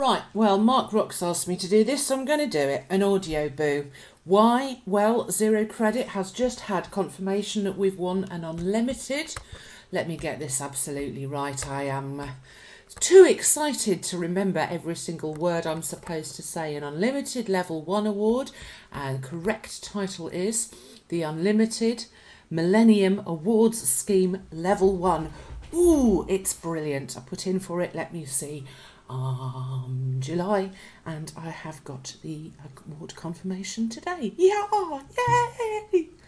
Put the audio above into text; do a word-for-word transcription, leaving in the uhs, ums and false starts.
Right, well, Mark Rocks asked me to do this, so I'm going to do it. An audio boo. Why? Well, Zero Credit has just had confirmation that we've won an unlimited. Let me get this absolutely right. I am uh, too excited to remember every single word I'm supposed to say. An unlimited level one award, and correct title is the Unlimited Millennium Awards Scheme Level one. Ooh, it's brilliant. I put in for it, let me see, um, July, and I have got the award confirmation today. Yeah, yay!